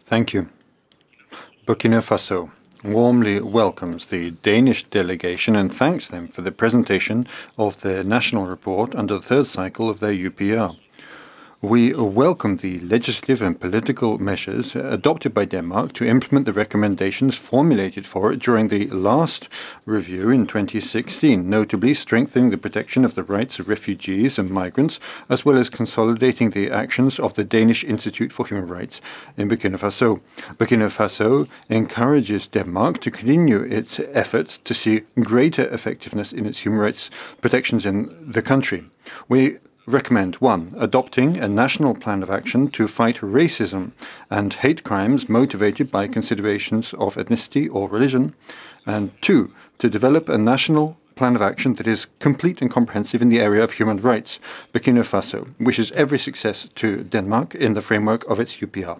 Thank you. Burkina Faso warmly welcomes the Danish delegation and thanks them for the presentation of their national report under the third cycle of their UPR. We welcome the legislative and political measures adopted by Denmark to implement the recommendations formulated for it during the last review in 2016, notably strengthening the protection of the rights of refugees and migrants, as well as consolidating the actions of the Danish Institute for Human Rights in Burkina Faso. Burkina Faso encourages Denmark to continue its efforts to see greater effectiveness in its human rights protections in the country. We recommend 1. Adopting a national plan of action to fight racism and hate crimes motivated by considerations of ethnicity or religion, and 2. To develop a national plan of action that is complete and comprehensive in the area of human rights. Burkina Faso wishes every success to Denmark in the framework of its UPR.